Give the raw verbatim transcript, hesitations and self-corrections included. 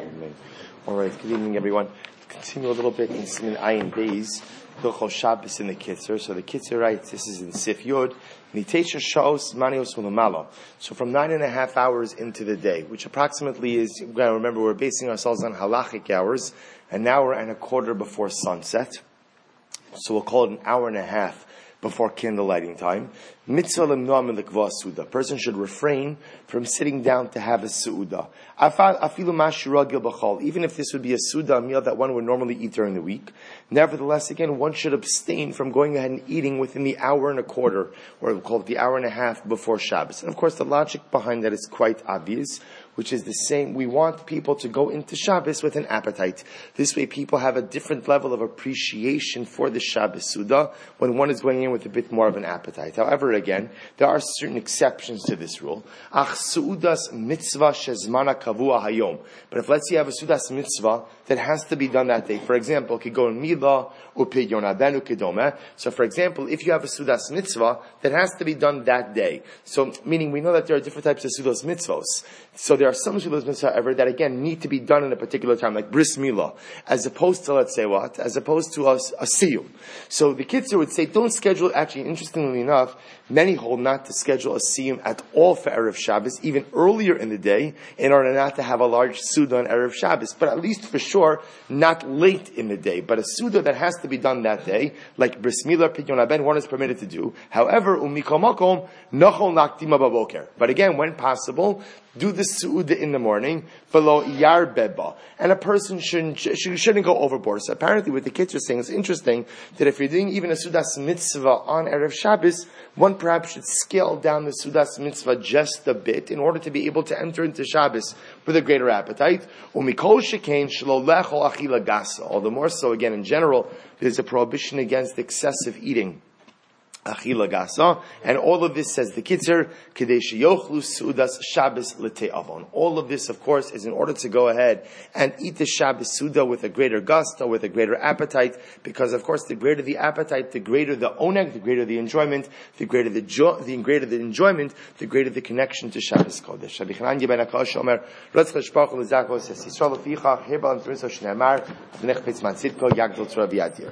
Amen. All right, good evening, everyone. Continue a little bit in Siman Ayin Beis, Hilchos Shabbos in the Kitzur. So the Kitzur writes, this is in Sif Yud, Nitesha Shaos Manios Ulamalo. So from nine and a half hours into the day, which approximately is, you gotta remember, we're basing ourselves on halachic hours, and now we're at a quarter before sunset. So we'll call it an hour and a half before candle lighting time. Mitzvah lemnoa milikva suda. A person should refrain from sitting down to have a suuda. Afilu mashiragil b'chol. Even if this would be a suuda, a meal that one would normally eat during the week. Nevertheless, again, one should abstain from going ahead and eating within the hour and a quarter, or we'll call it the hour and a half before Shabbos. And of course, the logic behind that is quite obvious, which is the same. We want people to go into Shabbos with an appetite. This way people have a different level of appreciation for the Shabbos Suda when one is going in with a bit more of an appetite. However, again, there are certain exceptions to this rule. Ach Suudas mitzvah shezmana kavua hayom. But if let's say you have a Suudas mitzvah that has to be done that day, for example, kigon mila upidyon abenu kedome. So for example, if you have a Suudas mitzvah that has to be done that day, so meaning we know that there are different types of Suudas mitzvahs. So there are some Suudas mitzvah, however, that again need to be done in a particular time, like bris milah, as opposed to, let's say what, as opposed to a, a siyum. So the Kitzur would say, don't schedule, actually, interestingly enough, many hold not to schedule a siyum at all for Erev Shabbos, even earlier in the day, in order not to have a large Suda on Erev Shabbos, but at least for sure, not late in the day, but a Suda that has to be done that day, like bris milah, pidyon haben, one is permitted to do. However, umikol makom, nochol naktima baboker. But again, when possible, do the suuda in the morning, velo yarbeba, and a person shouldn't shouldn't go overboard. So apparently, what the kids are saying is interesting that if you're doing even a sudas mitzvah on Erev Shabbos, one perhaps should scale down the sudas mitzvah just a bit in order to be able to enter into Shabbos with a greater appetite. Umikol shekain shelo lechol achila gasa. All the more so, again, in general, there's a prohibition against excessive eating. Achila gasa, and all of this, says the Kitzur, Kadesh Yochlu Sudas Shabbos L'Te'avon. All of this, of course, is in order to go ahead and eat the Shabbos Suda with a greater gusto, with a greater appetite, because of course, the greater the appetite, the greater the oneg, the greater the enjoyment, the greater the jo- the greater the enjoyment, the greater the connection to Shabbos Kodesh. Rabbi Chanan ben Akash Omer, Ratz Cheshpach L'Zakos, Yisrael L'Ficha, Hebal L'Trisah Shneimar, V'nech Pitzman Tzidko, Yagdol Tzrav Yadir.